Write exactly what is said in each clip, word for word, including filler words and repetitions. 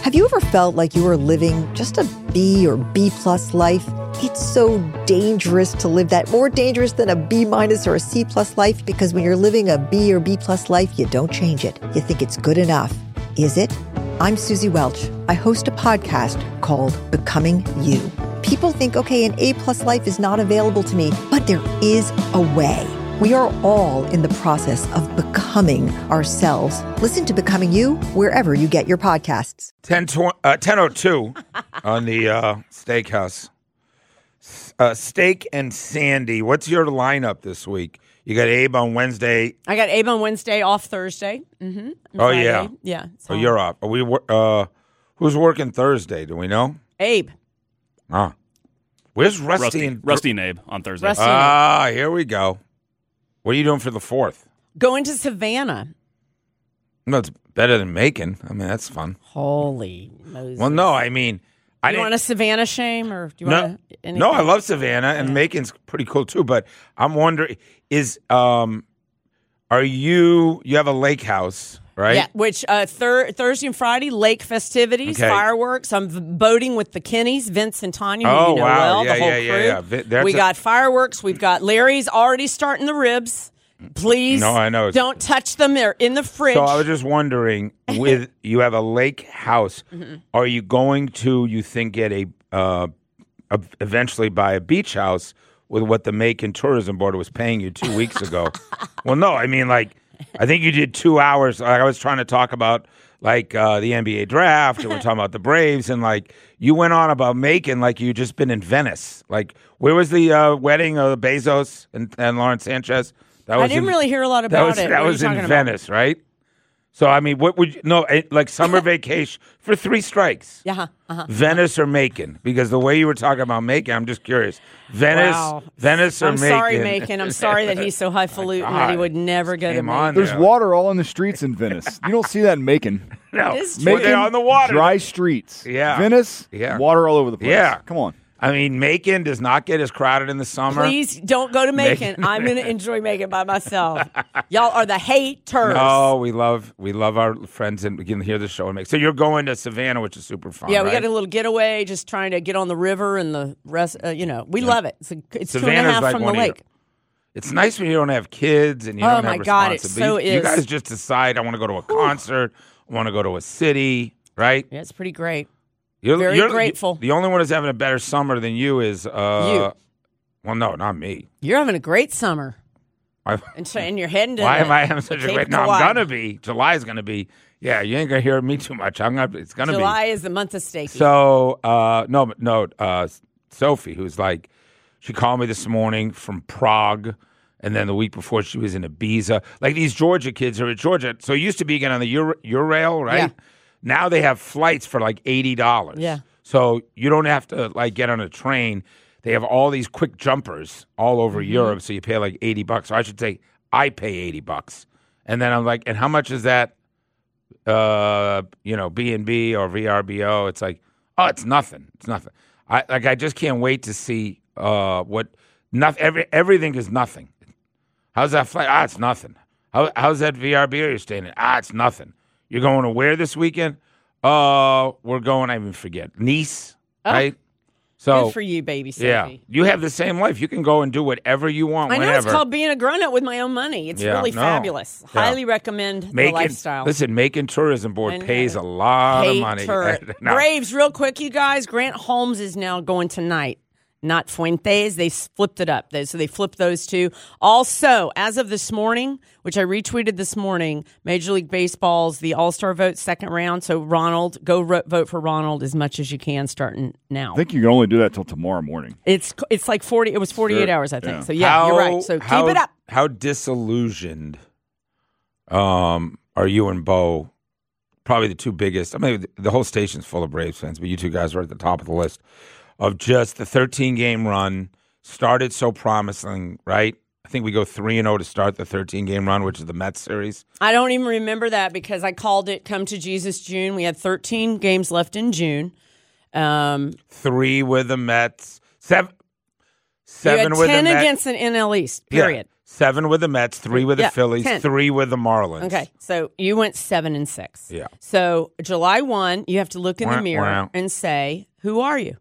Have you ever felt like you were living just a B or B plus life? It's so dangerous to live that, more dangerous than a B minus or a C plus life, because when you're living a B or B plus life, you don't change it. You think it's good enough. Is it? I'm Susie Welch. I host a podcast called Becoming You. People think, okay, an A plus life is not available to me, but there is a way. We are all in the process of becoming ourselves. Listen to Becoming You wherever you get your podcasts. ten oh two on the uh, Steakhouse. Uh, Steak and Sandy, what's your lineup this week? You got Abe on Wednesday. I got Abe on Wednesday, off Thursday. Mm-hmm. Oh, Friday. yeah. Yeah. Oh, you're off. Are we? Uh, who's working Thursday? Do we know? Abe. Ah. Where's Rusty, Rusty and Rusty and Abe on Thursday. Rusty. Ah, here we go. What are you doing for the fourth? Going to Savannah. No, it's better than Macon. I mean, that's fun. Holy Moses. Well, no, I mean, I you didn't. want a Savannah shame, or do you no, want to, no, I love Savannah, and Yeah. Macon's pretty cool too. But I'm wondering, is um, are you? You have a lake house, right? Yeah, which uh, thir- Thursday and Friday, lake festivities, Okay. fireworks. I'm v- boating with the Kenneys, Vince and Tanya, who Oh, you know wow. well, Yeah, the whole yeah, yeah, crew. yeah. Vi- that's we a- got fireworks. We've got Larry's already starting the ribs. Please, No, I know. don't touch them. They're in the fridge. So I was just wondering, with you have a lake house, Mm-hmm. are you going to, you think, get a, uh, a eventually buy a beach house with what the Macon Tourism Board was paying you two weeks ago? Well, no, I mean, like, I think you did two hours. Like, I was trying to talk about, like, uh, the N B A draft, and we're talking about the Braves, and, like, you went on about Macon like you'd just been in Venice. Like, where was the uh, wedding of Bezos and, and Lawrence Sanchez? That I didn't in- really hear a lot That about was, it. that What are was you in talking about? Venice, right? So, I mean, what would you, no, eh, like summer vacation for three strikes. Yeah, uh-huh. Venice or Macon? Because the way you were talking about Macon, I'm just curious. Venice, Wow. Venice or I'm Macon? sorry, Macon. I'm sorry that he's so highfalutin that he God. would never go to Came Macon. on There's there. water all in the streets in Venice. You don't see that in Macon. No, It is well, true. they're on the water. Dry streets. Yeah. Venice, Yeah. water all over the place. Yeah. Come on. I mean, Macon does not get as crowded in the summer. Please don't go to Macon. Macon. I'm going to enjoy Macon by myself. Y'all are the haters. No, we love we love our friends, and we can hear the show and make. So you're going to Savannah, which is super fun. Yeah, we right? got a little getaway, just trying to get on the river and the rest. Uh, you know, we love it. It's, a, it's two and a Savannah's half like from the one of your- lake. It's nice when you don't have kids and you Oh, don't my have God, it so responsibility. You is. guys just decide, I want to go to a concert, I want to go to a city, right? Yeah, it's pretty great. You're, Very you're- grateful. The only one who's having a better summer than you is uh, You. Well, no, not me. You're having a great summer, I, and, so, and you're heading to. why the, am I having such a Cape great? No, Kauai. I'm gonna be. July's gonna be. Yeah, you ain't gonna hear me too much. I'm gonna. It's gonna July be. is the month of steak. So uh, no, but no. Uh, Sophie, who's like, she called me this morning from Prague. And then the week before, she was in Ibiza. Like, these Georgia kids are at Georgia. So it used to be again on the Euro, Eurail, right? Yeah. Now they have flights for like eighty dollars. Yeah. So you don't have to, like, get on a train. They have all these quick jumpers all over Mm-hmm. Europe. So you pay like eighty bucks. So I should say I pay eighty bucks. And then I'm like, and how much is that, uh, you know, B and B or V R B O? It's like, oh, it's nothing. It's nothing. I Like, I just can't wait to see uh, what, nothing, every, everything is nothing. How's that flight? Ah, it's nothing. How, how's that V R B O you're staying in? Ah, it's nothing. You're going to where this weekend? Uh, we're going, I even forget, Nice, Oh. right? So, Good for you, baby Sophie. yeah, you have the same life. You can go and do whatever you want I know whenever. it's called being a grown up with my own money. It's Yeah, really no. fabulous. Yeah. Highly recommend the Macon, lifestyle. Listen, Macon Tourism Board I know. pays a lot of money. Hater. Now, Braves, real quick, you guys. Grant Holmes is now going tonight, not Fuentes. They flipped it up. They, so they flipped those two. Also, as of this morning, which I retweeted this morning, Major League Baseball's the All-Star vote second round. So Ronald, go ro- vote for Ronald as much as you can starting now. I think you can only do that till tomorrow morning. It's it's like forty. It was forty-eight Sure. hours, I think. Yeah. So yeah, how, you're right. So how, keep it up. How disillusioned um, are you and Bo? Probably the two biggest. I mean, the whole station's full of Braves fans, but you two guys are at the top of the list of just the thirteen-game run. Started so promising, right? I think we go three and zero to start the thirteen-game run, which is the Mets series. I don't even remember that because I called it "Come to Jesus June." We had thirteen games left in June. Um, Three with the Mets, seven, you seven had with ten the Mets. against an N L East. Yeah. Period. Seven with the Mets, three with the Yeah, Phillies, ten. three with the Marlins. Okay, so you went seven and six. Yeah. So July first, you have to look in the Wah, mirror wah. and say, who are you?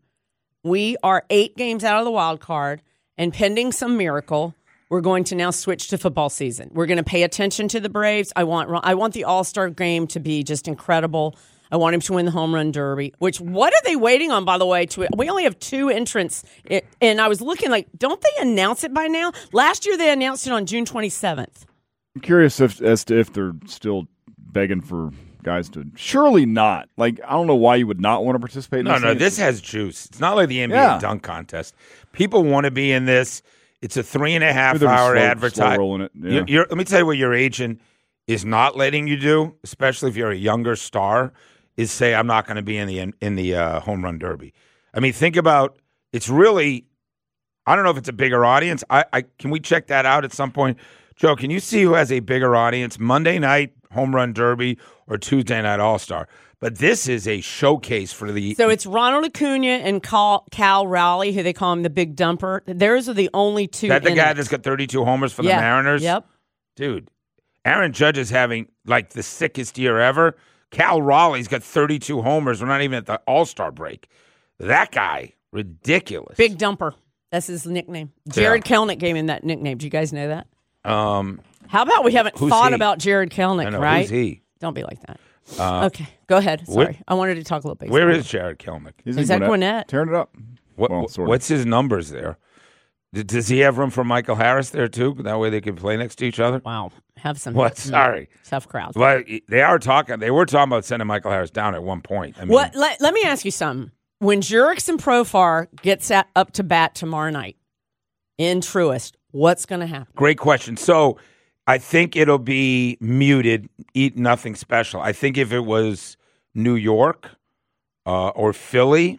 We are eight games out of the wild card, and pending some miracle, we're going to now switch to football season. We're going to pay attention to the Braves. I want I want the All-Star game to be just incredible. I want him to win the home run derby, which what are they waiting on, by the way? To We only have two entrants, and I was looking like, don't they announce it by now? Last year they announced it on June twenty-seventh. I'm curious if, as to if they're still begging for guys to. Surely not. Like, I don't know why you would not want to participate in No, this. no, thing. this has juice. It's not like the N B A Yeah. dunk contest. People want to be in this. It's a three and a half Maybe they're hour slow- advertisement. slow rolling it, yeah. Let me tell you what your agent is not letting you do, especially if you're a younger star, is say, I'm not going to be in the in the uh, home run derby. I mean, think about, it's really, I don't know if it's a bigger audience. I, I Can we check that out at some point? Joe, can you see who has a bigger audience? Monday night home run derby or Tuesday night All-Star? But this is a showcase for the. So it's Ronald Acuna and Cal, Cal Raleigh, who they call him the big dumper. Those are the only two. That the in guy it. that's got thirty-two homers for Yeah. the Mariners? Yep. Dude, Aaron Judge is having like the sickest year ever. Cal Raleigh's got thirty-two homers. We're not even at the All-Star break. That guy, ridiculous. Big dumper. That's his nickname. Jared Kelnick gave him that nickname. Do you guys know that? Um, How about we haven't Who's thought he? about Jared I Kelnick, know, right? who's he? Don't be like that. Uh, okay, go ahead. Sorry. where- I wanted to talk a little baseball. Where is Jared Kelnick? He's Is in that Gwinnett? Tearing it up. What, Well, sort of. what's his numbers there? D- Does he have room for Michael Harris there too? That way they can play next to each other. Wow. Have some What? mm, Sorry. tough crowd. Well, they are talking. They were talking about sending Michael Harris down at one point. I mean, What? Let, let me ask you something. When Jurickson Profar gets at, up to bat tomorrow night in Truist, what's going to happen? Great question. So I think it'll be muted, eat nothing special. I think if it was New York uh, or Philly,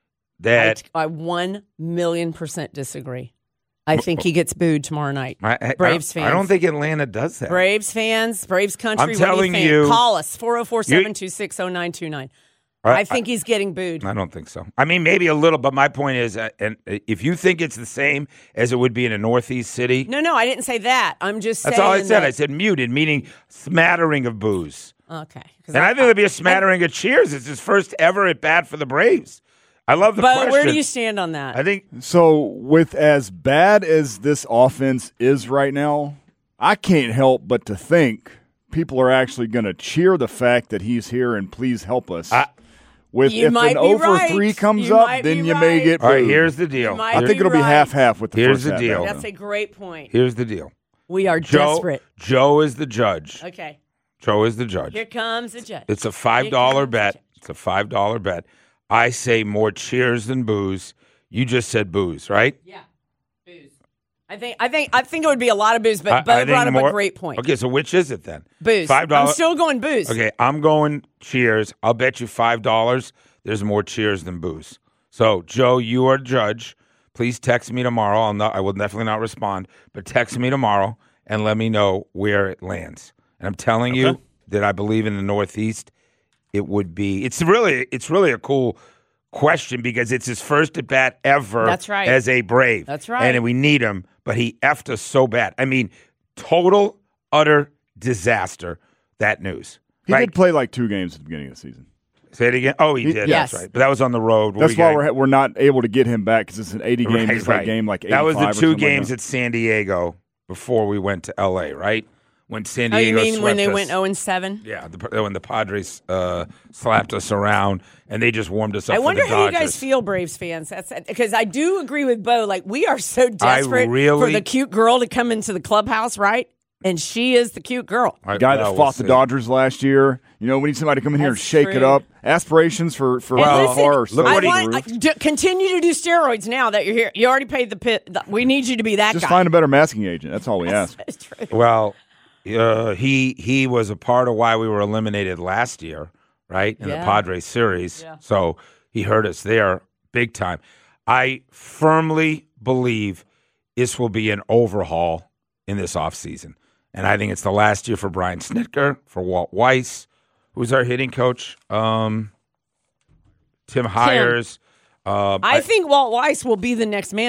that I, I one million percent disagree. I think he gets booed tomorrow night. I, I, Braves I, fans. I don't think Atlanta does that. Braves fans, Braves country. I'm what do you telling think? you- Call us four oh four, seven two six, oh nine two nine. I- I think he's getting booed. I don't think so. I mean, maybe a little, but my point is, uh, and uh, if you think it's the same as it would be in a Northeast city, No, no, I didn't say that. I'm just that's saying all I said. that- I said muted, meaning smattering of booze. Okay. 'Cause And I think there'll be a smattering of cheers. It's his first ever at bat for the Braves. I love the But question. where do you stand on that? I think So, with as bad as this offense is right now, I can't help but to think people are actually going to cheer the fact that he's here and please help us. I- with You if might an be oh for right. three comes You up, might then be you right. may get all right. booed. Here's the deal. You might I be think it'll be right. half half with the Here's first the half deal. half. That's a great point. Here's the deal. We are Joe, desperate. Joe is the judge. Okay. Joe is the judge. Here comes the judge. It's a five dollar Here comes the bet. judge. It's a five dollar bet. I say more cheers than booze. You just said booze, right? Yeah. Booze. I think I think I think it would be a lot of booze, but I- Bo I think brought up more- a great point. Okay, so which is it then? Booze. Five I'm dollars. still going booze. Okay, I'm going cheers. I'll bet you five dollars. There's more cheers than booze. So, Joe, you are judge. Please text me tomorrow. I'll not, I will definitely not respond, but text me tomorrow and let me know where it lands. And I'm telling you that I believe in the Northeast. It would be. It's really. It's really a cool question because it's his first at bat ever. That's right. As a Brave. That's right. And we need him, but he effed us so bad. I mean, total, utter disaster. That news. He Right? did play like two games at the beginning of the season. Say it again. Oh, he He- did. Yes. That's right. But that was on the road. That's We why got- we're we're not able to get him back because it's an eighty game Right, right, right. game like that was the eighty-five or two something like games that. at San Diego before we went to L A. Right when San Oh, Diego you mean when swept they us. went oh and seven? Yeah, the, when the Padres uh, slapped us around and they just warmed us up. I for wonder the how you Dodgers. guys feel, Braves fans. That's because I do agree with Bo. Like we are so desperate for really- the cute girl to come into the clubhouse, right? And she is the cute girl. I- guy well, that we'll fought the see. Dodgers last year. You know, we need somebody to come in here and That's shake it true. up. Aspirations for for And how listen, far are so look I what he- through the want roof. I- d- continue to do steroids now that you're here. You already paid the pit. the- We need you to be that Just guy. find a better masking agent. That's all we ask. That's true. Well, uh, he he was a part of why we were eliminated last year, right, in Yeah. the Padres series. Yeah. So he hurt us there big time. I firmly believe this will be an overhaul in this offseason. And I think it's the last year for Brian Snitker, for Walt Weiss, who's our hitting coach, um, Tim Hires. Uh, I think Walt Weiss will be the next manager.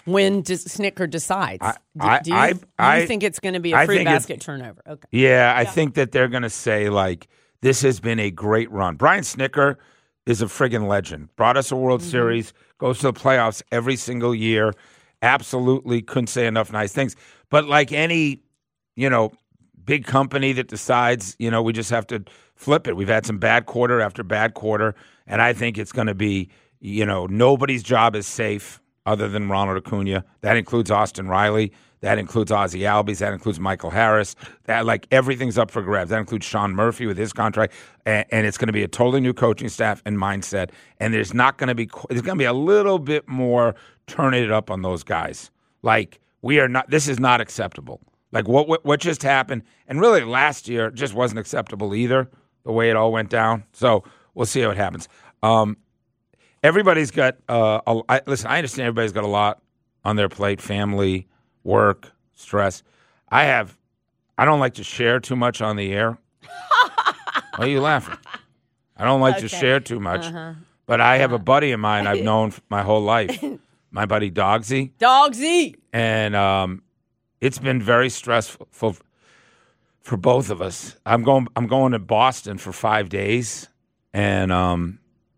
when does Snicker decides. I- do, I- do you, I- do you I- think it's going to be a I free think it's- basket turnover? Okay. Yeah, I think that they're going to say, like, this has been a great run. Brian Snicker is a friggin' legend. Brought us a World Mm-hmm. Series, goes to the playoffs every single year. Absolutely couldn't say enough nice things. But like any, you know, big company that decides, you know, we just have to flip it. We've had some bad quarter after bad quarter, and I think it's going to be, you know, nobody's job is safe other than Ronald Acuna. That includes Austin Riley. That includes Ozzie Albies. That includes Michael Harris. That, like, everything's up for grabs. That includes Sean Murphy with his contract. And, and it's going to be a totally new coaching staff and mindset. And there's not going to be – there's going to be a little bit more turning it up on those guys. Like, we are not – this is not acceptable. Like, what, what what just happened – and really last year just wasn't acceptable either, the way it all went down. So we'll see how it happens. Um, everybody's got uh, – a, I, listen, I understand everybody's got a lot on their plate, family – work, stress. I have, I don't like to share too much on the air. Why are you laughing? I don't like Okay. to share too much. Uh-huh. But I have a buddy of mine I've known f- my whole life, my buddy Dogsy. Dogsy. And um, it's been very stressful for, for both of us. I'm going I'm going to Boston for five days. And um,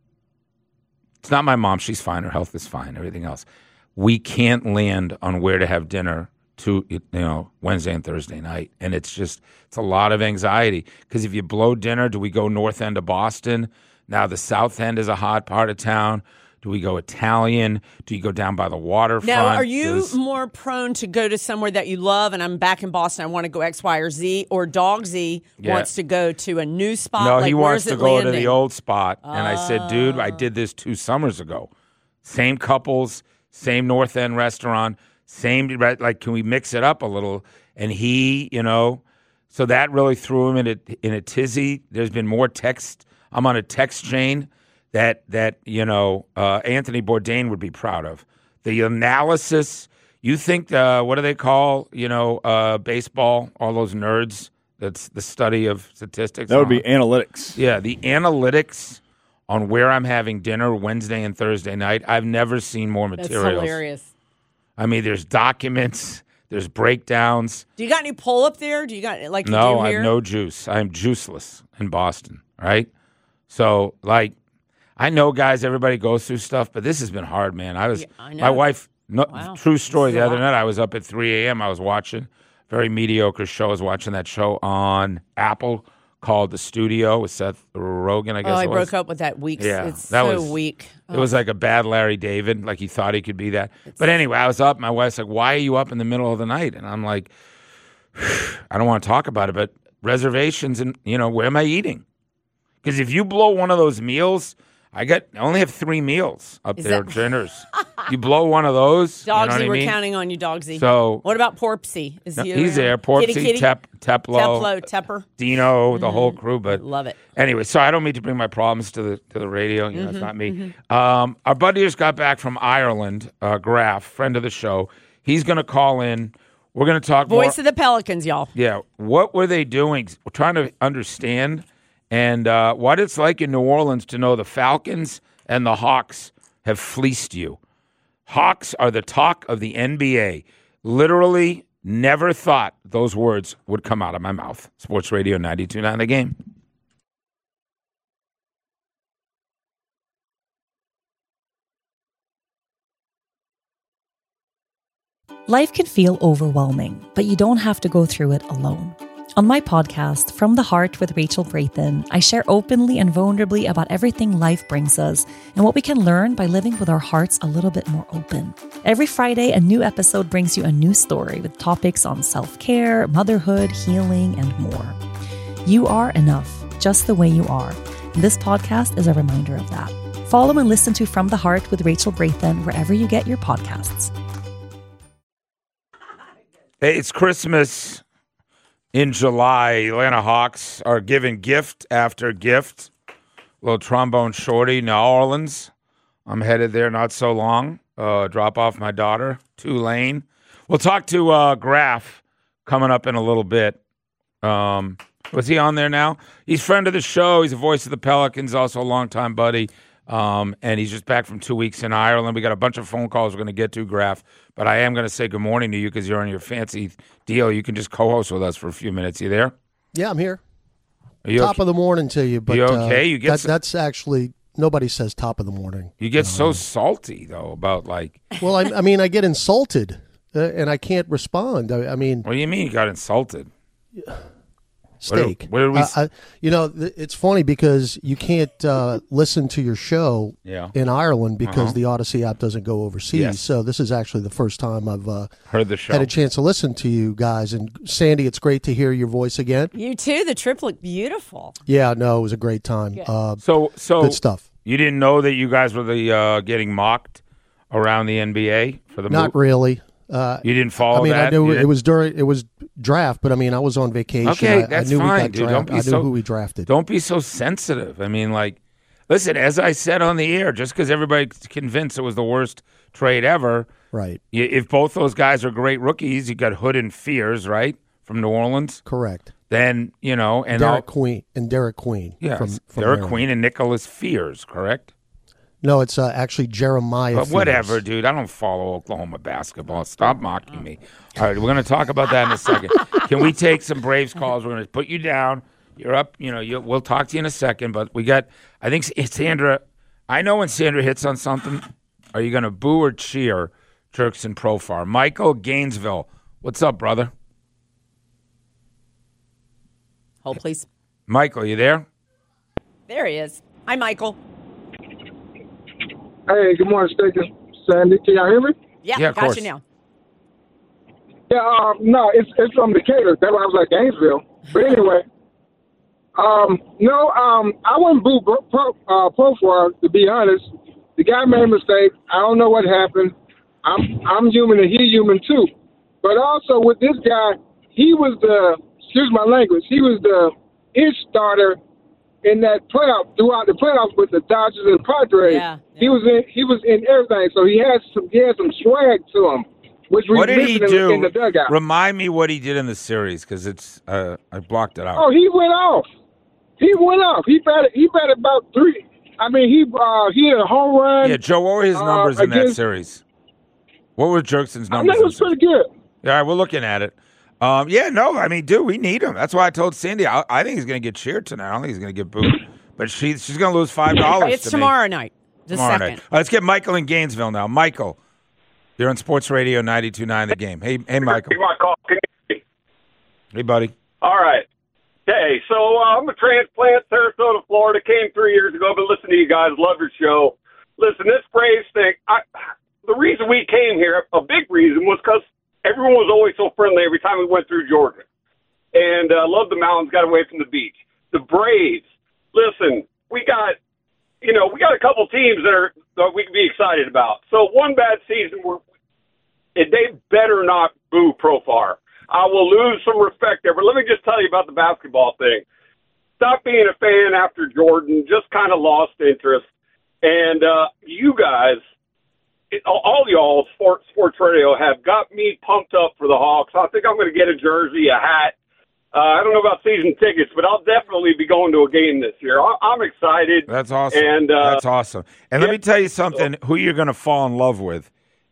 it's not my mom. She's fine. Her health is fine. Everything else. We can't land on where to have dinner to, you know, Wednesday and Thursday night. And it's just, it's a lot of anxiety. Because if you blow dinner, do we go north end of Boston? Now the south end is a hot part of town. Do we go Italian? Do you go down by the waterfront? Now, are you Does- more prone to go to somewhere that you love, and I'm back in Boston, I want to go X, Y, or Z, or Dogsy Yeah. wants to go to a new spot? No, like, he where's wants to it go to landing? the old spot. And I said, dude, I did this two summers ago. Same couples, same North End restaurant, same, like, can we mix it up a little? And he, you know, so that really threw him in a, in a tizzy. There's been more text. I'm on a text chain that, that you know, uh, Anthony Bourdain would be proud of. The analysis, you think, uh, what do they call, you know, uh, baseball, all those nerds? That's the study of statistics. That would be analytics. Yeah, the analytics on where I'm having dinner Wednesday and Thursday night, I've never seen more That's materials. hilarious. I mean, there's documents, there's breakdowns. Do you got any pull up there? Do you got, like, you No, do I here? have no juice. I'm juiceless in Boston, right? So, like, I know, guys, everybody goes through stuff, but this has been hard, man. I was, Yeah, I my know. wife, no, Wow. true story, This is the a other lot. night I was up at three a.m. I was watching very mediocre show. I was watching that show on Apple called The Studio with Seth Rogen, I guess Oh, I it was. broke up with that week. Yeah, It's that so was- weak. It was like a bad Larry David, like he thought he could be that. But anyway, I was up. My wife's like, why are you up in the middle of the night? And I'm like, I don't want to talk about it, but reservations and, you know, where am I eating? Because if you blow one of those meals, I got I only have three meals up Is there, that- dinners. You blow one of those, you know Dogsy, what I we're mean? counting on you, Dogsy. So- what about Porpsy? Is No, he he's around? there. Porpsy, Kitty, kitty? Tep, Teplo, Teplo, Tepper. Dino, the whole crew. But Love it. Anyway, so I don't mean to bring my problems to the to the radio. You know, Mm-hmm, it's not me. Um, our buddy just got back from Ireland. Uh, Graf, friend of the show. He's going to call in. We're going to talk more. Voice of the Pelicans, y'all. Yeah, what were they doing? We're trying to understand and uh, what it's like in New Orleans to know the Falcons and the Hawks have fleeced you. Hawks are the talk of the N B A. Literally never thought those words would come out of my mouth. Sports Radio ninety-two point nine The Game. Life can feel overwhelming, but you don't have to go through it alone. On my podcast, From the Heart with Rachel Brathen, I share openly and vulnerably about everything life brings us and what we can learn by living with our hearts a little bit more open. Every Friday, a new episode brings you a new story with topics on self-care, motherhood, healing, and more. You are enough, just the way you are. And this podcast is a reminder of that. Follow and listen to From the Heart with Rachel Brathen wherever you get your podcasts. Hey, it's Christmas in July. Atlanta Hawks are giving gift after gift. Little trombone shorty, New Orleans. I'm headed there not so long. Uh, drop off my daughter, Tulane. We'll talk to uh, Graf coming up in a little bit. Um, was he on there now? He's friend of the show. He's a voice of the Pelicans, also a longtime buddy. Um, and he's just back from two weeks in Ireland. We got a bunch of phone calls we're going to get to, Graf. But I am going to say good morning to you because you're on your fancy deal. You can just co-host with us for a few minutes. You there? Yeah, I'm here. Are you Top okay? of the morning to you. But You okay? Uh, You get that, some- that's actually nobody says top of the morning. You get know. so salty though about like. Well, I, I mean, I get insulted uh, and I can't respond. I, I mean, What do you mean you got insulted? steak. what did we I- s- I- you know, th- it's funny because you can't uh, listen to your show Yeah. in Ireland because Uh-huh. the Odyssey app doesn't go overseas. Yes. So this is actually the first time I've uh, Heard the show. had a chance to listen to you guys. And Sandy, it's great to hear your voice again. You too. The trip looked beautiful. Yeah, no, it was a great time. Good. Uh, So so good stuff. You didn't know that you guys were the uh, getting mocked around the N B A for the Not move? really. Uh, You didn't follow I mean, that? I knew You it didn't- was during it was draft, but I mean, I was on vacation. Okay, I, that's I knew fine, we got dude. Don't drafted. be I knew so- who we drafted. Don't be so sensitive. I mean, like, listen, as I said on the air, just because everybody's convinced it was the worst trade ever, Right. y- if both those guys are great rookies, you got Hood and Fears, right, from New Orleans, Correct. then, you know, and I'll, Derek Queen and Derek Queen. yeah, from, from Derek Maryland. Queen and Nicholas Fears, correct? No, it's uh, actually Jeremiah. But whatever, Fears. dude. I don't follow Oklahoma basketball. Stop mocking me. All right, we're going to talk about that in a second. Can we take some Braves calls? We're going to put you down. You're up. You know, you, we'll talk to you in a second. But we got, I think Sandra, I know when Sandra hits on something, are you going to boo or cheer Jerkson Profar? Michael Gainesville, what's up, brother? Hold, please. Michael, you there? There he is. Hi, Michael. Hey, good morning, Steak and Sandy. Can y'all hear me? Yeah, Yeah, of got course. you now. Yeah, um, no, it's it's from Decatur. That's why I was like Gainesville. But anyway, um, no, um, I wouldn't boo Pro, pro, uh, Profar, to be honest. The guy made a mistake. I don't know what happened. I'm I'm human and he's human too. But also with this guy, he was the excuse my language. He was the ish starter in that playoff throughout the playoffs with the Dodgers and Padres. Yeah, He yeah. was in he was in everything. So he has some he has some swag to him, which we What did he missing do? in, in the dugout. Remind me what he did in the series because it's uh, I blocked it out. Oh, he went off. He went off. He batted. He batted about three. I mean, he uh, he had a home run. Yeah, Joe, what were his uh, numbers in that against- series? What were Jerkson's I numbers? think it was in the pretty good. Yeah, all right, we're looking at it. Um, yeah, no, I mean, dude, we need him. That's why I told Sandy I, I think he's going to get cheered tonight. I don't think he's going to get booed. But she, she's going to lose five dollars It's to tomorrow night, the me. Tomorrow second. night. All right, let's get Michael in Gainesville now. Michael, you're on Sports Radio ninety-two point nine The Game. Hey, hey, Michael. Take my call. Can you hear me? Hey, buddy. All right. Hey, so uh, I'm a transplant, Sarasota, Florida. Came three years ago. Been listening to you guys. Love your show. Listen, this Braves thing, I, the reason we came here, a big reason, was because everyone was always so friendly every time we went through Georgia. And uh, loved the mountains, got away from the beach. The Braves, listen, we got, you know, we got a couple teams that are that we can be excited about. So one bad season, we're, they better not boo Profar. I will lose some respect there. But let me just tell you about the basketball thing. Stop being a fan after Jordan. Just kind of lost interest. And uh, you guys, it, all y'all, sports, sports radio, have got me pumped up for the Hawks. I think I'm going to get a jersey, a hat. Uh, I don't know about season tickets, but I'll definitely be going to a game this year. I, I'm excited. That's awesome. And, uh, That's awesome. And let yeah. me tell you something. Who you're going to fall in love with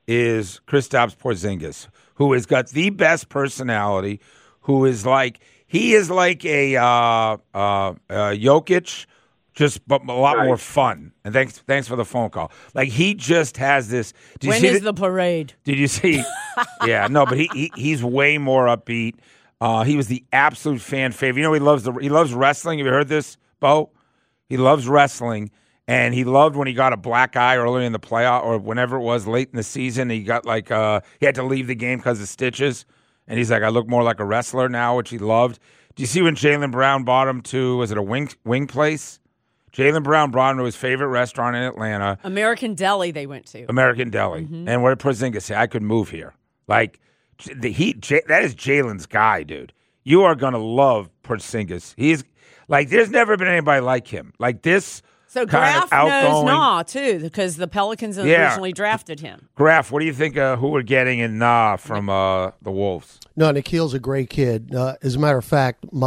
is Kristaps Porzingis, who has got the best personality, who is like, he is like a uh, uh, uh, Jokic, just but a lot Right. more fun. And thanks thanks for the phone call. Like, he just has this. Did you When see is the, the parade? Did you see? Yeah, no, but he, he he's way more upbeat. Uh, he was the absolute fan favorite. You know, he loves the he loves wrestling. Have you heard this, Bo? He loves wrestling, and he loved when he got a black eye early in the playoff or whenever it was late in the season. He got like uh, he had to leave the game because of stitches, and he's like, I look more like a wrestler now, which he loved. Do you see when Jaylen Brown brought him to? Was it a wing wing place? Jaylen Brown brought him to his favorite restaurant in Atlanta, American Deli they went to. American Deli. And what did Porzingis say? I could move here. Like, the he J, that is Jalen's guy, dude. You are going to love Porzingis. He's like, there's never been anybody like him. Like this So kind Graf of outgoing. knows Nah, too, because the Pelicans Yeah. originally drafted him. Graf, what do you think uh, who we're getting in Nah from uh, the Wolves? No, Nikhil's a great kid. Uh, as a matter of fact, my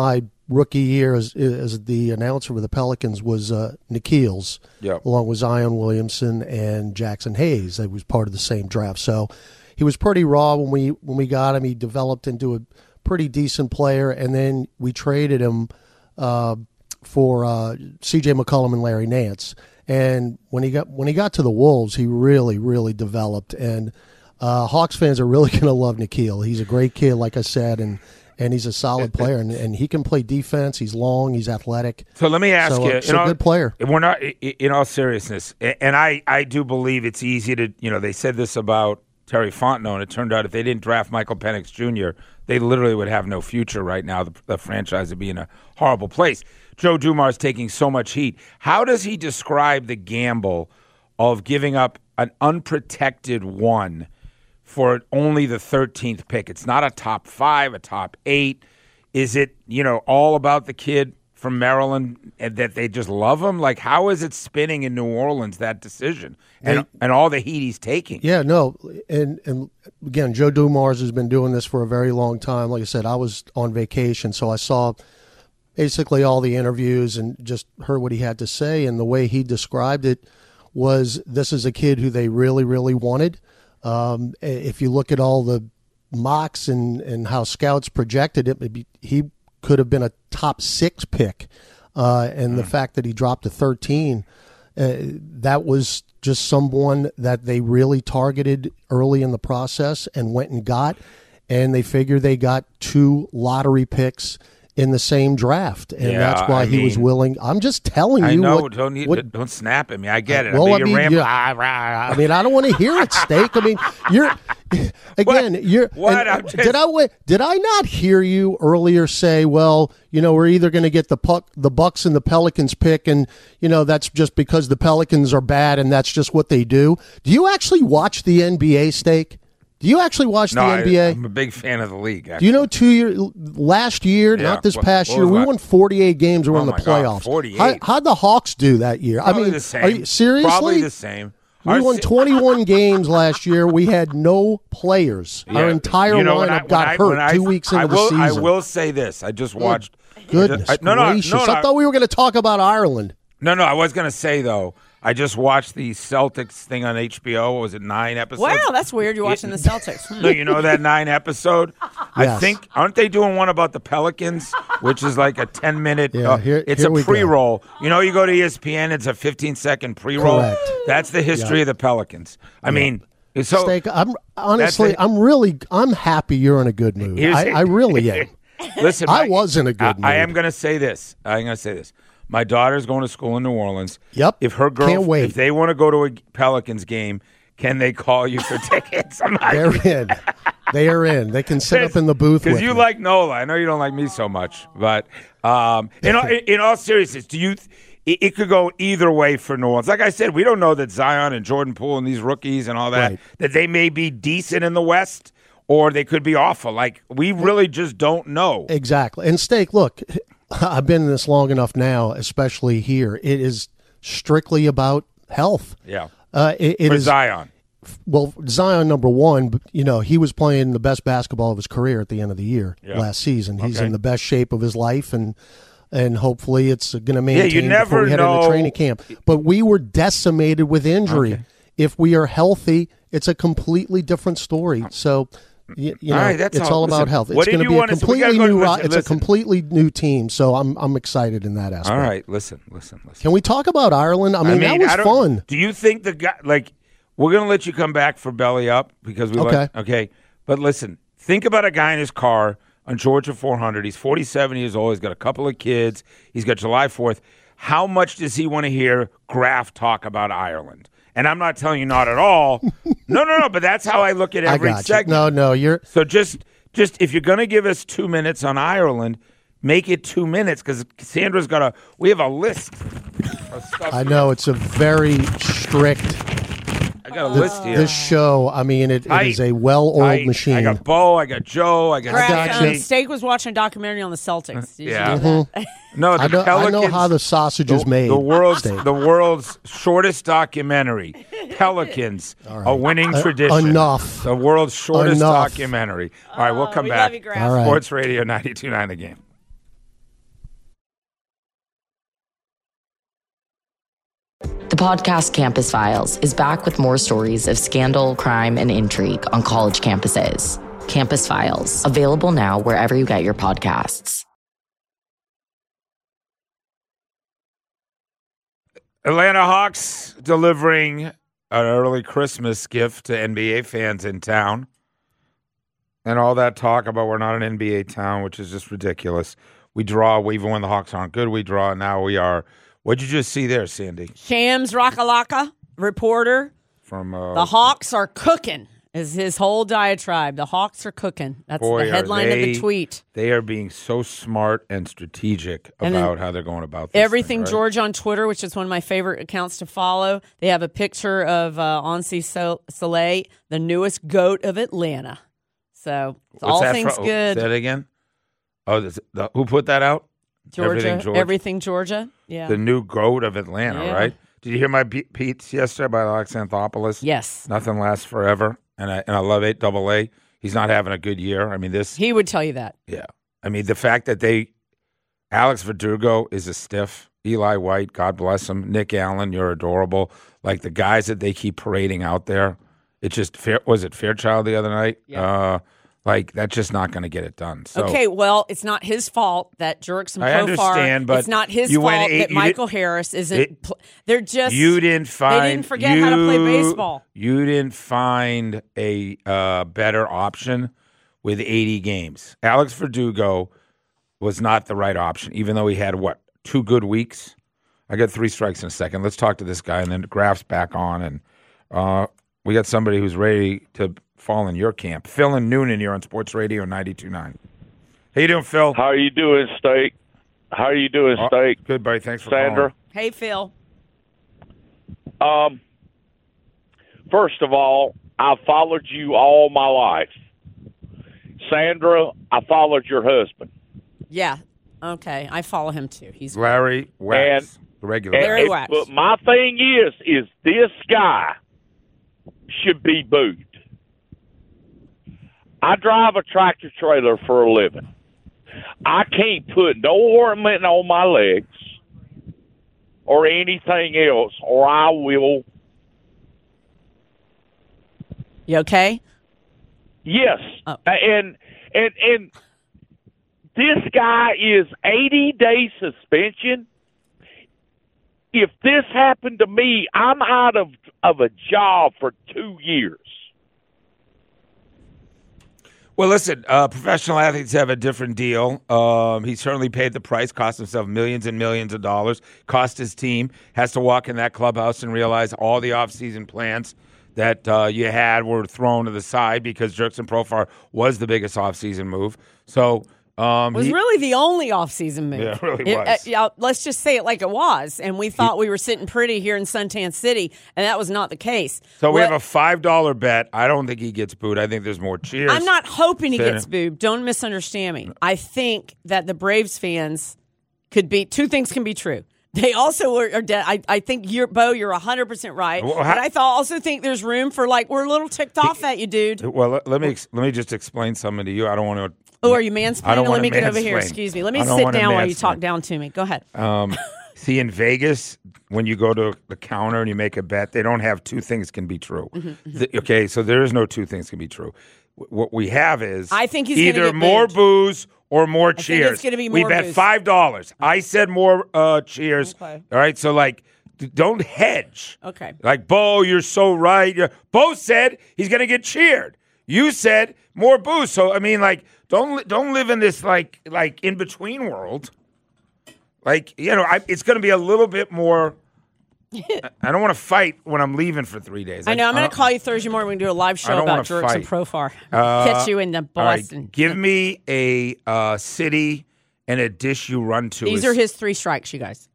rookie year as, as the announcer for the Pelicans was uh, Nikhil's, Yep. along with Zion Williamson and Jackson Hayes. They was part of the same draft. So he was pretty raw when we when we got him. He developed into a pretty decent player, and then we traded him uh, for uh, C J McCollum and Larry Nance. And when he got when he got to the Wolves, he really, really developed. And uh, Hawks fans are really going to love Nikhil. He's a great kid, like I said, and and he's a solid player, and, and he can play defense. He's long, he's athletic. So let me ask so, you, uh, you so know, a good player. We're not, in all seriousness, and I, I do believe it's easy to, you know, they said this about Terry Fontenot, and it turned out if they didn't draft Michael Penix Junior, they literally would have no future right now. The, the franchise would be in a horrible place. Joe Dumars taking so much heat. How does he describe the gamble of giving up an unprotected one for only the thirteenth pick? It's not a top five, a top eight. Is it, you know, all about the kid from Maryland and that they just love him? Like, how is it spinning in New Orleans, that decision, and They- and all the heat he's taking? Yeah, no, and and again, Joe Dumars has been doing this for a very long time. Like I said, I was on vacation, so I saw basically all the interviews and just heard what he had to say. And the way he described it was, this is a kid who they really, really wanted. Um, if you look at all the mocks and, and how scouts projected it, maybe he could have been a top six pick. Uh, and the fact that he dropped to thirteen, uh, that was just someone that they really targeted early in the process and went and got. And they figured they got two lottery picks in the same draft, and Yeah, that's why I he was mean- willing. I'm just telling you. I know. What, don't need, what- don't snap at me. I get it. well, I I mean, mean, you're rambling. yeah, I mean, I don't want to hear it, Steak. I mean, you're again. What? You're. What? and- I'm just- Did I wait- did I not hear you earlier say, well, you know, we're either going to get the puck, the Bucks and the Pelicans pick, and you know that's just because the Pelicans are bad, and that's just what they do. Do you actually watch the N B A, Steak? Do you actually watch no, the N B A? I, I'm a big fan of the league. Actually. Do you know two year last year, Yeah. not this What- past what year, was we that? won forty-eight games. We were Oh in the my God, playoffs. forty-eight. How, how'd the Hawks do that year? Probably I mean, the same. are you, seriously? Probably the same. We Our won se- twenty-one games last year. We had no players. Our Yeah. entire You know, when lineup I- when got I- hurt when I- two weeks into I will, the season. I will say this. I just watched. Goodness I, no, no, gracious! no, no, I thought we were going to talk about Ireland. No, no, I was going to say, though, I just watched the Celtics thing on H B O. What was it, nine episodes? Wow, that's weird. You're watching the Celtics. Hmm. No, you know that nine episode? I Yes. think, aren't they doing one about the Pelicans, which is like a ten-minute, Yeah, uh, here- it's here a we go. pre-roll. You know, you go to E S P N, it's a fifteen-second pre-roll. Correct. That's the history Yeah. of the Pelicans. I mean, it's so... Steak, I'm honestly, That's it. I'm really, I'm happy you're in a good mood. Here's- I, I really am. Listen, I my- was in a good I, I mood. am going to say this. I'm going to say this. My daughter's going to school in New Orleans. Yep. If her girl, Can't wait. if they want to go to a Pelicans game, can they call you for tickets? I'm not, They're in. They are in. They can sit up in the booth because with you me. like Nola. I know you don't like me so much, but um, in all, in all seriousness, do you? Th- it, it could go either way for New Orleans. Like I said, we don't know that Zion and Jordan Poole and these rookies and all that Right. that they may be decent in the West or they could be awful. Like we really just don't know. Exactly. And Steak, look, I've been in this long enough now, especially here. It is strictly about health. Yeah. Uh, it, it For is Zion. well, Zion number one. but, You know, he was playing the best basketball of his career at the end of the year Yeah. last season. He's Okay. in the best shape of his life, and and hopefully it's going to maintain you never before we head know. into training camp. But we were decimated with injury. Okay. If we are healthy, it's a completely different story. So. You, you know, All right, that's it's all. all about Listen, health. It's what did going to you be a wanna say? We gotta completely go- new. ro- listen, it's listen. a completely new team, so I'm I'm excited in that aspect. All right, listen, listen, listen. Can we talk about Ireland? I mean, that was I don't- fun. Do you think the guy, like, we're going to let you come back for Belly Up because we Okay. like, okay. But listen, think about a guy in his car on Georgia four hundred. He's forty-seven years old. He's got a couple of kids. He's got July fourth. How much does he want to hear Graf talk about Ireland? And I'm not telling you not at all. no, no, no. But that's how I look at I every got you. segment. No, no, you're So just, just if you're going to give us two minutes on Ireland, make it two minutes because Sandra's got a. We have a list of stuff. I know it's a very strict. I got a list here. This show, I mean, it, it Tight. is a well-oiled I, machine. I got Bo. I got Joe. I got. Graf, got um, you. Steak was watching a documentary on the Celtics. Did you Yeah. know that? No, the I know, I Pelicans. know how the sausage is the, made. the world's Steak. the world's shortest documentary. Pelicans, a winning Uh, tradition. enough. The world's shortest Enough. documentary. All right, we'll Oh, come we back. love you, Graf. All right. Sports Radio ninety-two point nine The Game. The podcast Campus Files is back with more stories of scandal, crime, and intrigue on college campuses. Campus Files, available now wherever you get your podcasts. Atlanta Hawks delivering an early Christmas gift to N B A fans in town. And all that talk about we're not an N B A town, which is just ridiculous. We draw, even when the Hawks aren't good, we draw. Now we are. What'd you just see there, Sandy? Shams Rakalaka, reporter. From uh, The Hawks are cooking, is his whole diatribe. The Hawks are cooking. That's boy, the headline they, of the tweet. They are being so smart and strategic And about how they're going about this. Everything thing, right? George on Twitter, which is one of my favorite accounts to follow. They have a picture of uh, Ansi Soleil, the newest GOAT of Atlanta. So What's all that things from? good. Say that again? Oh, this, the, who put that out? Georgia, Everything Georgia. Everything Georgia. Yeah. The new GOAT of Atlanta, Yeah. right? Did you hear my pe- piece yesterday by Alex Anthopoulos? Yes. Nothing lasts forever, and I and I love it. Double A. He's not having a good year. I mean, this. He would tell you that. Yeah. I mean, the fact that they, Alex Verdugo is a stiff. Eli White, God bless him. Nick Allen, you're adorable. Like the guys that they keep parading out there. It just fair, was it Fairchild the other night? Yeah. Uh, like that's just not going to get it done. So, Okay, well, it's not his fault that Jerks and I Profar. understand, but it's not his you fault went eight- that you Michael didn't- Harris isn't. it- pl- they're just You didn't find. They didn't forget how to play you- baseball. You didn't find a uh, better option with eighty games. Alex Verdugo was not the right option, even though he had what two good weeks. I got three strikes in a second. Let's talk to this guy, and then Graf's back on, and uh, we got somebody who's ready to fall in your camp. Phil and Noonan, you're on Sports Radio ninety-two point nine. How you doing, Phil? How are you doing, Steak? How are you doing, Oh, Steak? good, buddy. Thanks for Sandra. calling. Hey, Phil. Um, first of all, I've followed you all my life. Sandra, I followed your husband. Yeah. Okay. I follow him too. He's Larry Wax, the regular. Larry And- Wax. But my thing is, is this guy should be booed. I drive a tractor trailer for a living. I can't put no ornament on my legs or anything else, or I will. You okay? Yes, Oh. and and and this guy is eighty day suspension. If this happened to me, I'm out of of a job for two years. Well, listen, uh, professional athletes have a different deal. Um, he certainly paid the price, cost himself millions and millions of dollars, cost his team, has to walk in that clubhouse and realize all the offseason plans that uh, you had were thrown to the side because Jerks and Profar was the biggest offseason move. So um, It was he- really the only offseason move. Yeah, it really It- was. uh, yeah, let's just say it like it was. And we thought we were sitting pretty here in Suntan City, and that was not the case. So we What- have a five dollar bet. I don't think he gets booed. I think there's more cheers. I'm not hoping he Fair. gets booed. Don't misunderstand me. I think that the Braves fans could be two things can be true. They also are, are dead. I, I think you're Bo, you're one hundred percent right. Well, how- but I thought also think there's room for like we're a little ticked off at you, dude. Well, let, let me ex- let me just explain something to you. I don't want to. Oh, are you I mansplaining? don't Let wanna me get over here. mansplain. Excuse me. Let me I don't sit wanna down while you mansplain. talk down to me. Go ahead. Um, see, in Vegas, when you go to the counter and you make a bet, they don't have two things can be true. Mm-hmm, The- okay, so there is no two things can be true. Wh- What we have is I think he's gonna either get more booed. booze or more think cheers. it's gonna be we more bet booze. five dollars. I said more uh, cheers. Okay. All right, so like, d- don't hedge. Okay. Like, Bo, you're so right. You're- Bo said he's going to get cheered. You said more booze. So I mean, like, don't li- don't live in this like like in between world. Like, you know, I, it's going to be a little bit more. I- I don't want to fight when I'm leaving for three days. I know. I'm going don't- to call you Thursday morning. We're going to do a live show don't about wanna Jerks and fight. Profar. Uh, Catch you in the All right, Boston. give me a uh, city and a dish you run to. These as- are his three strikes, you guys.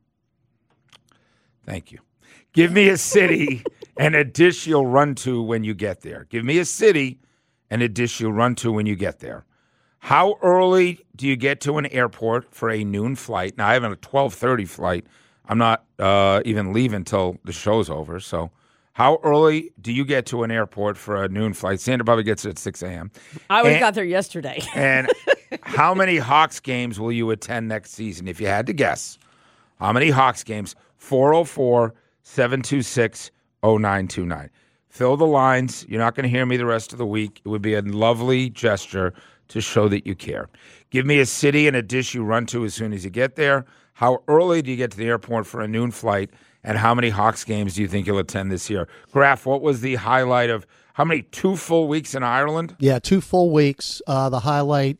Thank you. Give me a city and a dish you'll run to when you get there. Give me a city and a dish you'll run to when you get there. How early do you get to an airport for a noon flight? Now, I have a twelve thirty flight. I'm not uh, even leaving until the show's over. So how early do you get to an airport for a noon flight? Sandra probably gets it at six a.m. I would have And- got there yesterday. And how many Hawks games will you attend next season? If you had to guess, how many Hawks games? four oh four, seven two six, oh nine two nine. Fill the lines. You're not going to hear me the rest of the week. It would be a lovely gesture to show that you care. Give me a city and a dish you run to as soon as you get there. How early do you get to the airport for a noon flight? And how many Hawks games do you think you'll attend this year? Graf, what was the highlight of how many, two full weeks in Ireland? Yeah, two full weeks. Uh, the highlight,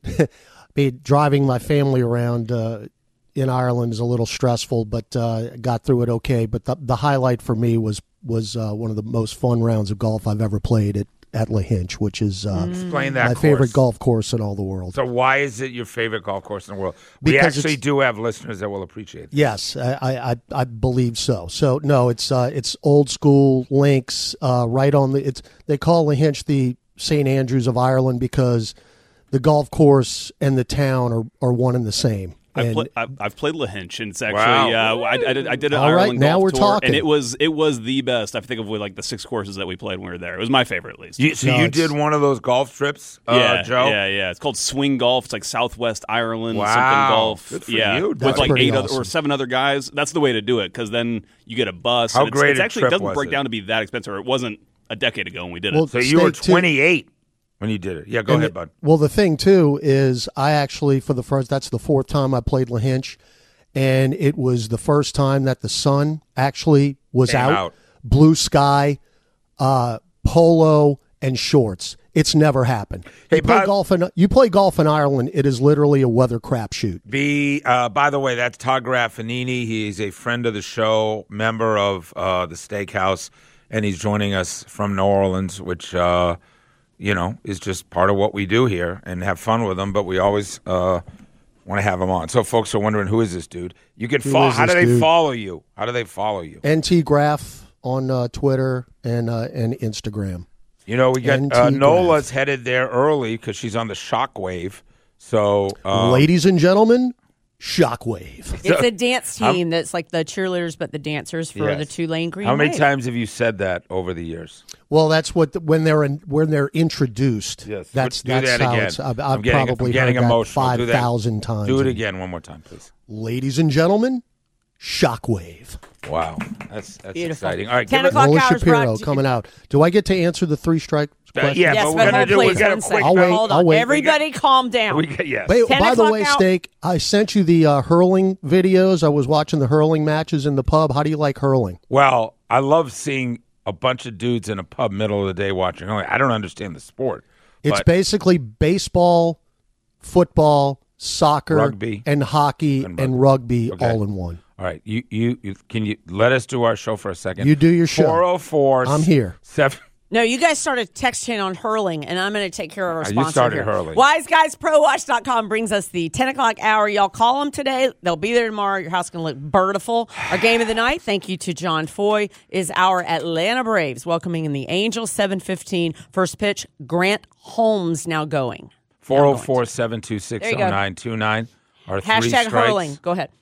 be driving my family around uh, in Ireland is a little stressful, but uh, got through it okay. But the, the highlight for me was was uh, one of the most fun rounds of golf I've ever played at, at Lahinch, which is uh, Explain that my course. favorite golf course in all the world. So why is it your favorite golf course in the world? We Because actually it's- do have listeners that will appreciate it. Yes, I, I I believe so. So no, it's uh, it's old school links uh, right on the. It's they call Lahinch the Saint Andrews of Ireland because the golf course and the town are, are one and the same. I've, And play, I've, I've played Lahinch, and it's actually Wow. uh, I, I did I did an All right, Ireland now golf we're tour, talking. and it was it was the best. I think of like the six courses that we played when we were there. It was my favorite, at least. You, so No, you it's- did one of those golf trips, uh, yeah, Joe? yeah, yeah. It's called Swing Golf. It's like Southwest Ireland Wow. something golf. Good for yeah, you. with That's like pretty eight other, awesome. or seven other guys. That's the way to do it because then you get a bus. How and it's, great it's a actually trip doesn't was break it? down to be that expensive. Or it wasn't a decade ago when we did Well, it. So you were Stay tuned. twenty-eight when you did it. Yeah, go And ahead, the- bud. Well, the thing too is I actually for the first that's the fourth time I played Lahinch, and it was the first time that the sun actually was Came out, out. blue sky, uh, polo and shorts. It's never happened. Hey, you play Bob- golf in you play golf in Ireland. It is literally a weather crapshoot. Be uh, by the way, that's Todd Graffinini. He's a friend of the show, member of uh, the Steakhouse, and he's joining us from New Orleans, which uh, you know is just part of what we do here and have fun with him. But we always uh, want to have him on. So folks are wondering who is this dude? You can Who follow. is How do this they dude? follow you? How do they follow you? N T Graph on uh, Twitter and uh, and Instagram. You know, we got N T uh, Graph. Nola's headed there early because she's on the Shockwave. So, um, Ladies and gentlemen, Shockwave. It's a dance team that's like the cheerleaders, but the dancers for Yes. the Tulane Green how many Wave. times have you said that over the years? Well, that's what the, when they're in, when they're introduced. Yes. that's Do that's that how again. it's. I've, I'm I've getting- probably I'm getting heard that emotional. Do five that. thousand times. Do it again one more time, please. Ladies and gentlemen, Shockwave. Wow, that's that's Beautiful. exciting. All right, ten give us, o'clock Lola hours Shapiro brought to- coming out. Do I get to answer the three strike Uh, question? yeah, Yes, but but we're gonna hold do. We please got a one quick. second. I'll wait, Hold I'll on. wait. Everybody calm down. We got yes. Wait, ten by the o'clock way, out. Steak, I sent you the uh, hurling videos. I was watching the hurling matches in the pub. How do you like hurling? Well, I love seeing a bunch of dudes in a pub middle of the day watching. I don't understand the sport. It's but basically baseball, football, soccer, Rugby. and hockey And and rugby. rugby, Okay. all in one. all right, you, you you can you let us do our show for a second? You do your show. Four oh four. I'm here. Seven. No, you guys started texting on hurling, and I'm going to take care of our Uh, you sponsor started here. hurling. wise guys pro watch dot com brings us the ten o'clock hour. Y'all call them today. They'll be there tomorrow. Your house going to look birdiful. Our game of the night, thank you to John Foy, is our Atlanta Braves welcoming in the Angels, seven fifteen. First pitch, Grant Holmes now going. Four oh four seven two six There oh you go. nine two nine. Our three Hashtag strikes. hurling. Go ahead.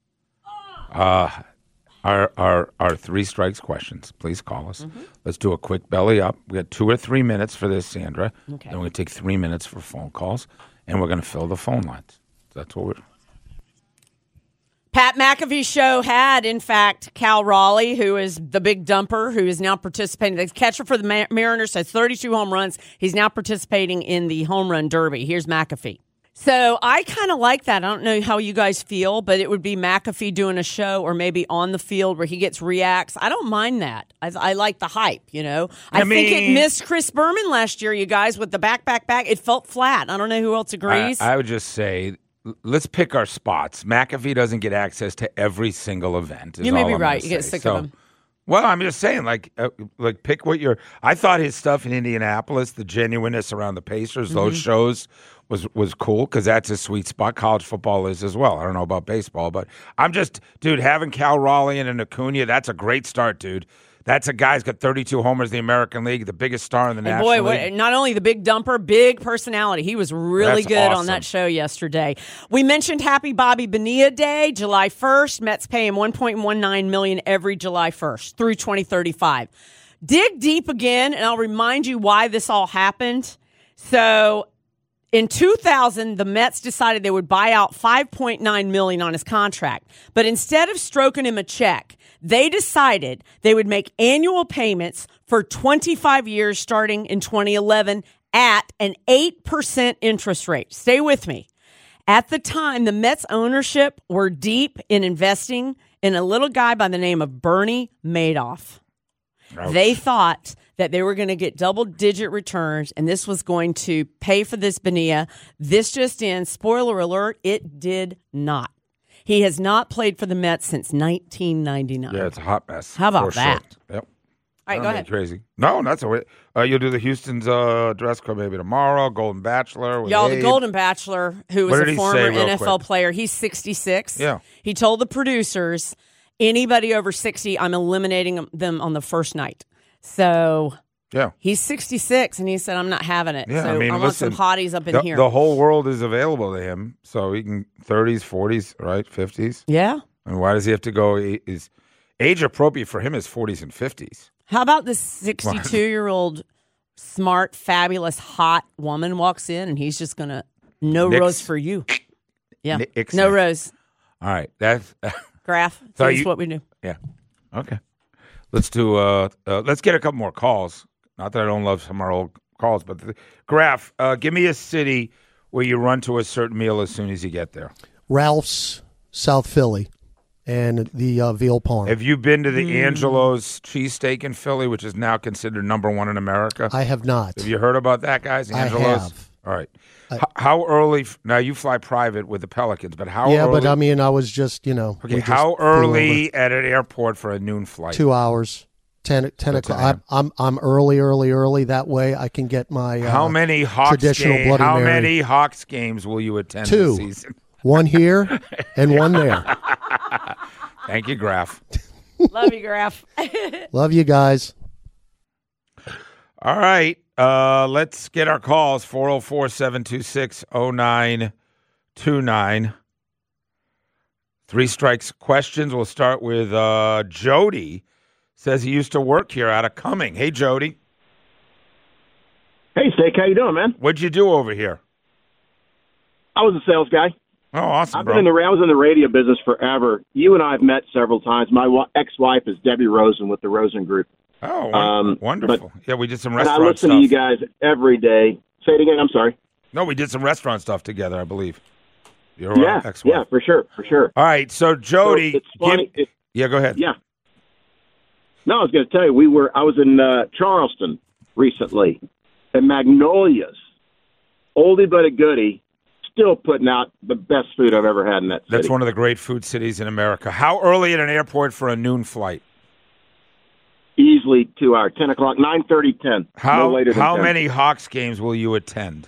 Uh, our, our, our three strikes questions. Please call us. Mm-hmm. Let's do a quick belly up. We got two or three minutes for this, Sandra. Okay. Then we're going to take three minutes for phone calls, and we're going to fill the phone lines. That's what we're Pat McAfee's show had, in fact, Cal Raleigh, who is the big dumper, who is now participating. The catcher for the Mar- Mariners has thirty-two home runs. He's now participating in the home run derby. Here's McAfee. So I kind of like that. I don't know how you guys feel, but it would be McAfee doing a show or maybe on the field where he gets reacts. I don't mind that. I, I like the hype, you know. I, I think it mean- missed Chris Berman last year, you guys, with the back, back, back. It felt flat. I don't know who else agrees. I, I would just say, l- let's pick our spots. McAfee doesn't get access to every single event. is You may all be I'm right. gonna You get say. sick So- of him. Well, I'm just saying, like, uh, like pick what you're. I thought his stuff in Indianapolis, the genuineness around the Pacers, Mm-hmm. those shows was was cool because that's a sweet spot. College football is as well. I don't know about baseball, but I'm just, dude, having Cal Raleigh and Acuna, that's a great start, dude. That's a guy who's got thirty-two homers in the American League, the biggest star in the And National boy, League. what, not only the big dumper, big personality. He was really That's good awesome. on that show yesterday. We mentioned Happy Bobby Bonilla Day, July first. Mets pay him one point one nine million dollars every July first through twenty thirty-five. Dig deep again, and I'll remind you why this all happened. So in two thousand, the Mets decided they would buy out five point nine million dollars on his contract. But instead of stroking him a check, They decided they would make annual payments for twenty-five years starting in twenty eleven at an eight percent interest rate. Stay with me. At the time, the Mets ownership were deep in investing in a little guy by the name of Bernie Madoff. Ouch. They thought that they were going to get double-digit returns, and this was going to pay for this Bonilla. This just in, spoiler alert, it did not. He has not played for the Mets since nineteen ninety-nine. Yeah, it's a hot mess. How about that? Sure. Yep. All right, go ahead. Crazy. No, that's a way. Uh, you'll do the Houston's uh, dress code maybe tomorrow. Golden Bachelor. With Y'all, Abe. the Golden Bachelor, who was What did a he former say real N F L quick? player, he's sixty-six. Yeah. He told the producers, anybody over sixty, I'm eliminating them on the first night. So yeah, he's sixty-six, and he said, I'm not having it. Yeah, so I mean, want listen, some hotties up in the, here. The whole world is available to him, so he can thirties, forties, right, fifties. Yeah. And why does he have to go? Is age appropriate for him is forties and fifties. How about this sixty-two-year-old smart, fabulous, hot woman walks in, and he's just going to, no Nix. rose for you. Yeah, Nix. no rose. All right. That's Graph, So that's you- what we do. Yeah. Okay. Let's do. Uh, uh, let's get a couple more calls. Not that I don't love some of our old calls, but the, Graph, uh, give me a city where you run to a certain meal as soon as you get there. Ralph's, South Philly, and the uh, veal parm. Have you been to the Mm. Angelo's cheesesteak in Philly, which is now considered number one in America? I have not. Have you heard about that, guys? I Angelo's. have. All right. I- H- how early? f- Now you fly private with the Pelicans, but how? yeah, early, but I mean, I was just, you know. Okay, we just how flew early at an airport for a noon flight? over. Two hours. Ten, ten That's o'clock. all right. I'm, I'm I'm early, early, early. That way I can get my uh, How many Hawks traditional games? Bloody How Mary. many Hawks games will you attend Two. this season? One here and one there. Thank you, Graph. Love you, Graph. Love you guys. All right. Uh, let's get our calls. four oh four, seven two six, oh nine two nine. Three strikes questions. We'll start with uh, Jody. Says he used to work here out of Cumming. Hey, Jody. Hey, Steak, how you doing, man? What'd you do over here? I was a sales guy. Oh, awesome, I've bro. been in the I was in the radio business forever. You and I have met several times. My wa- ex-wife is Debbie Rosen with the Rosen Group. Oh, won- Um, wonderful. Yeah, we did some And I restaurant listen stuff. to you guys every day. Say it again. I'm sorry. No, we did some restaurant stuff together, I believe. Your yeah, uh, ex-wife. yeah, for sure, for sure. All right, so Jody. So it's funny. give- it- yeah, go ahead. yeah. No, I was going to tell you, we were. I was in uh, Charleston recently, and Magnolia's, oldie but a goodie, still putting out the best food I've ever had in that city. That's one of the great food cities in America. How early at an airport for a noon flight? Easily two hours, ten o'clock, nine thirty, ten. How no later than how ten. many Hawks games will you attend?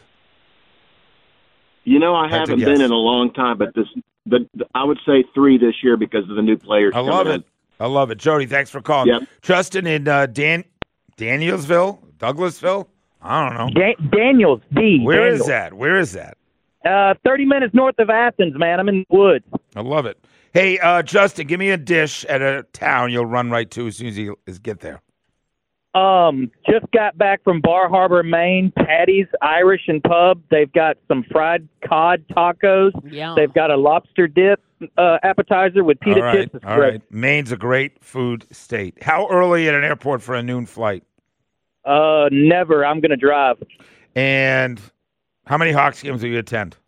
You know, I Have to haven't guess. been in a long time, but this, the, the I would say three this year because of the new players. I love coming it. I love it. Jody, thanks for calling. Yep. Justin in uh, Dan Danielsville, Douglasville? I don't know. Da- Daniels, D. Where Daniels. is that? Where is that? Uh, thirty minutes north of Athens, man. I'm in the woods. I love it. Hey, uh, Justin, give me a dish at a town you'll run right to as soon as you as get there. Um, just got back from Bar Harbor, Maine. Patty's Irish and Pub. They've got some fried cod tacos. Yeah. They've got a lobster dip uh, appetizer with pita all right, chips. It's all great. right. Maine's a great food state. How early at an airport for a noon flight? Uh, never. I'm going to drive. And how many Hawks games will you attend?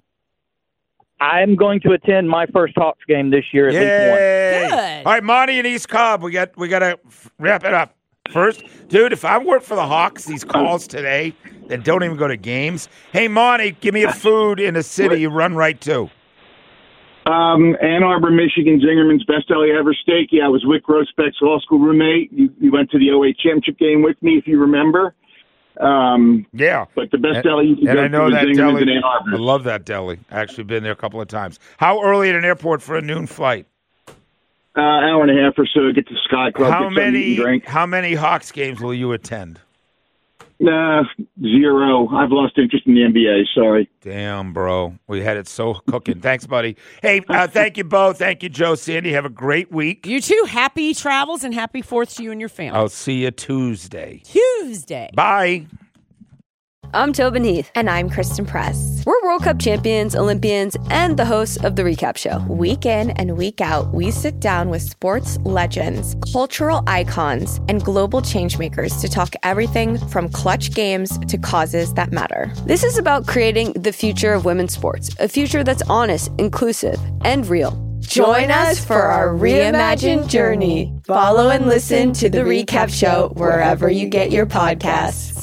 I'm going to attend my first Hawks game this year. At least one. Yay! Good. All right, Monty and East Cobb, we got we got to wrap it up. First, dude, if I work for the Hawks, these calls today that don't even go to games. Hey, Monty, give me a food in a city you run right to. Um, Ann Arbor, Michigan, Zingerman's Best Deli Ever Steak. Yeah, I was Wick Grossbeck's law school roommate. You, you went to the O A championship game with me, if you remember. Um, Yeah. but the best And, deli you can and go I know to that is Zingerman's deli. in Ann Arbor. I love that deli. Actually been there a couple of times. How early at an airport for a noon flight? Uh, hour and a half or so, get to Sky Club, How get something to eat many and drink. how many Hawks games will you attend? Nah, zero. I've lost interest in the N B A, sorry. Damn, bro. We had it so cooking. Thanks, buddy. Hey, uh, thank you both. Thank you, Joe, Sandy. Have a great week. You too. Happy travels and happy Fourth to you and your family. I'll see you Tuesday. Tuesday. Bye. I'm Tobin Heath. And I'm Kristen Press. We're World Cup champions, Olympians, and the hosts of The Recap Show. Week in and week out, we sit down with sports legends, cultural icons, and global changemakers to talk everything from clutch games to causes that matter. This is about creating the future of women's sports, a future that's honest, inclusive, and real. Join us for our reimagined journey. Follow and listen to The Recap Show wherever you get your podcasts.